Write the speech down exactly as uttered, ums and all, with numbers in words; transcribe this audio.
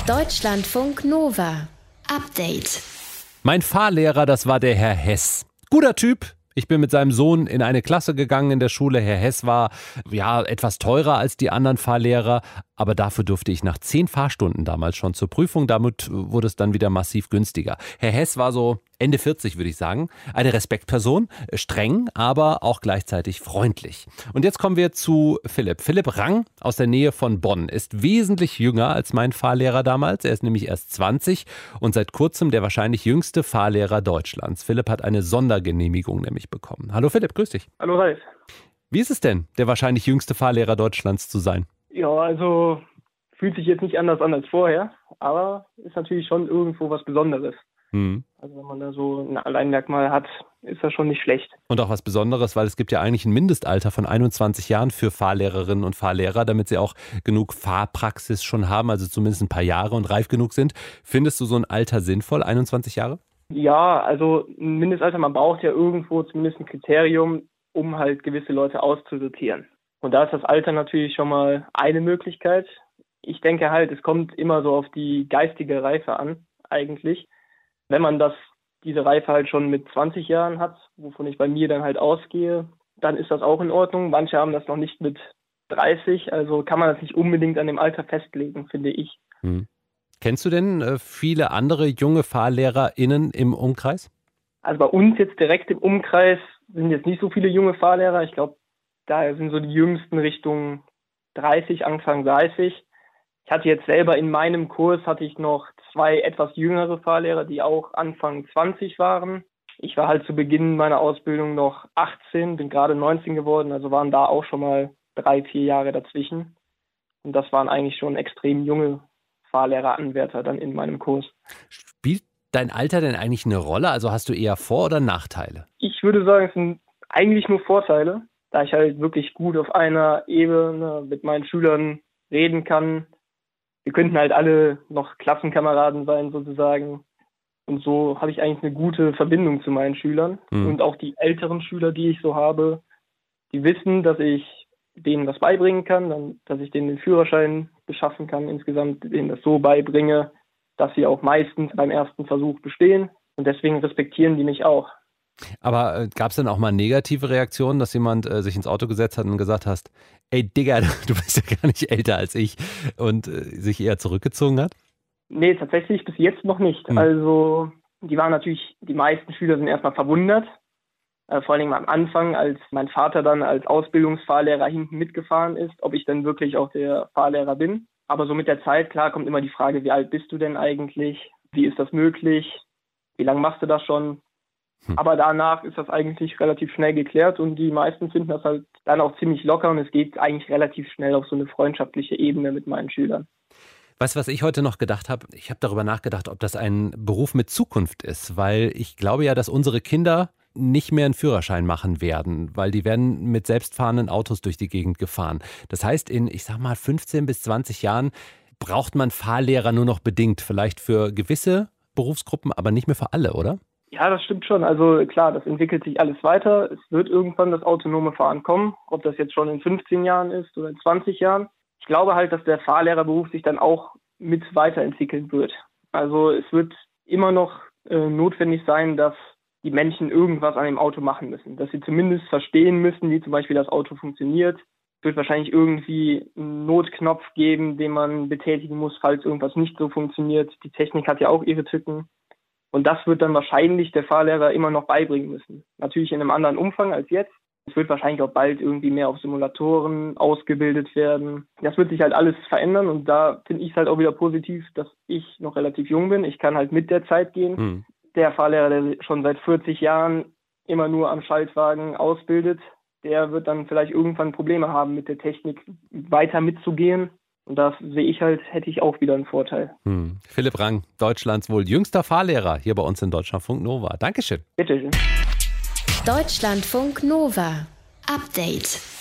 Deutschlandfunk Nova. Update. Mein Fahrlehrer, das war der Herr Hess. Guter Typ. Ich bin mit seinem Sohn in eine Klasse gegangen in der Schule. Herr Hess war ja etwas teurer als die anderen Fahrlehrer, aber dafür durfte ich nach zehn Fahrstunden damals schon zur Prüfung. Damit wurde es dann wieder massiv günstiger. Herr Hess war so Ende vierzig, würde ich sagen. Eine Respektperson, streng, aber auch gleichzeitig freundlich. Und jetzt kommen wir zu Philipp. Philipp Rang aus der Nähe von Bonn ist wesentlich jünger als mein Fahrlehrer damals. Er ist nämlich erst zwanzig und seit kurzem der wahrscheinlich jüngste Fahrlehrer Deutschlands. Philipp hat eine Sondergenehmigung nämlich bekommen. Hallo Philipp, grüß dich. Hallo Ralf. Wie ist es denn, der wahrscheinlich jüngste Fahrlehrer Deutschlands zu sein? Ja, also fühlt sich jetzt nicht anders an als vorher, aber ist natürlich schon irgendwo was Besonderes. Hm. Also wenn man da so ein Alleinmerkmal hat, ist das schon nicht schlecht. Und auch was Besonderes, weil es gibt ja eigentlich ein Mindestalter von einundzwanzig Jahren für Fahrlehrerinnen und Fahrlehrer, damit sie auch genug Fahrpraxis schon haben, also zumindest ein paar Jahre und reif genug sind. Findest du so ein Alter sinnvoll, einundzwanzig Jahre? Ja, also ein Mindestalter, man braucht ja irgendwo zumindest ein Kriterium, um halt gewisse Leute auszusortieren. Und da ist das Alter natürlich schon mal eine Möglichkeit. Ich denke halt, es kommt immer so auf die geistige Reife an, eigentlich. Wenn man das, diese Reife halt schon mit zwanzig Jahren hat, wovon ich bei mir dann halt ausgehe, dann ist das auch in Ordnung. Manche haben das noch nicht mit dreißig, also kann man das nicht unbedingt an dem Alter festlegen, finde ich. Hm. Kennst du denn äh, viele andere junge FahrlehrerInnen im Umkreis? Also bei uns jetzt direkt im Umkreis sind jetzt nicht so viele junge Fahrlehrer. Ich glaube, da sind so die jüngsten Richtung dreißig, Anfang dreißig. Ich hatte jetzt selber in meinem Kurs hatte ich noch zwei etwas jüngere Fahrlehrer, die auch Anfang zwanzig waren. Ich war halt zu Beginn meiner Ausbildung noch achtzehn, bin gerade neunzehn geworden, also waren da auch schon mal drei, vier Jahre dazwischen. Und das waren eigentlich schon extrem junge Fahrlehreranwärter dann in meinem Kurs. Spielt dein Alter denn eigentlich eine Rolle? Also hast du eher Vor- oder Nachteile? Ich würde sagen, es sind eigentlich nur Vorteile, da ich halt wirklich gut auf einer Ebene mit meinen Schülern reden kann. Wir könnten halt alle noch Klassenkameraden sein sozusagen. Und so habe ich eigentlich eine gute Verbindung zu meinen Schülern. Mhm. Und auch die älteren Schüler, die ich so habe, die wissen, dass ich denen was beibringen kann, dann, dass ich denen den Führerschein beschaffen kann, insgesamt denen das so beibringe, dass sie auch meistens beim ersten Versuch bestehen. Und deswegen respektieren die mich auch. Aber äh, gab es denn auch mal negative Reaktionen, dass jemand äh, sich ins Auto gesetzt hat und gesagt hast, ey Digga, du bist ja gar nicht älter als ich und äh, sich eher zurückgezogen hat? Nee, tatsächlich bis jetzt noch nicht. Hm. Also die waren natürlich, die meisten Schüler sind erstmal verwundert. Äh, vor allem am Anfang, als mein Vater dann als Ausbildungsfahrlehrer hinten mitgefahren ist, ob ich dann wirklich auch der Fahrlehrer bin. Aber so mit der Zeit, klar, kommt immer die Frage, wie alt bist du denn eigentlich? Wie ist das möglich? Wie lange machst du das schon? Hm. Aber danach ist das eigentlich relativ schnell geklärt und die meisten finden das halt dann auch ziemlich locker und es geht eigentlich relativ schnell auf so eine freundschaftliche Ebene mit meinen Schülern. Weißt du, was ich heute noch gedacht habe? Ich habe darüber nachgedacht, ob das ein Beruf mit Zukunft ist, weil ich glaube ja, dass unsere Kinder nicht mehr einen Führerschein machen werden, weil die werden mit selbstfahrenden Autos durch die Gegend gefahren. Das heißt, in, ich sag mal, fünfzehn bis zwanzig Jahren braucht man Fahrlehrer nur noch bedingt, vielleicht für gewisse Berufsgruppen, aber nicht mehr für alle, oder? Ja, das stimmt schon. Also klar, das entwickelt sich alles weiter. Es wird irgendwann das autonome Fahren kommen, ob das jetzt schon in fünfzehn Jahren ist oder in zwanzig Jahren. Ich glaube halt, dass der Fahrlehrerberuf sich dann auch mit weiterentwickeln wird. Also es wird immer noch äh, notwendig sein, dass die Menschen irgendwas an dem Auto machen müssen. Dass sie zumindest verstehen müssen, wie zum Beispiel das Auto funktioniert. Es wird wahrscheinlich irgendwie einen Notknopf geben, den man betätigen muss, falls irgendwas nicht so funktioniert. Die Technik hat ja auch ihre Tücken. Und das wird dann wahrscheinlich der Fahrlehrer immer noch beibringen müssen. Natürlich in einem anderen Umfang als jetzt. Es wird wahrscheinlich auch bald irgendwie mehr auf Simulatoren ausgebildet werden. Das wird sich halt alles verändern und da finde ich es halt auch wieder positiv, dass ich noch relativ jung bin. Ich kann halt mit der Zeit gehen. Mhm. Der Fahrlehrer, der schon seit vierzig Jahren immer nur am Schaltwagen ausbildet, der wird dann vielleicht irgendwann Probleme haben, mit der Technik weiter mitzugehen. Und das sehe ich halt, hätte ich auch wieder einen Vorteil. Hm. Philipp Rang, Deutschlands wohl jüngster Fahrlehrer hier bei uns in Deutschlandfunk Nova. Dankeschön. Bitte schön. Deutschlandfunk Nova. Update.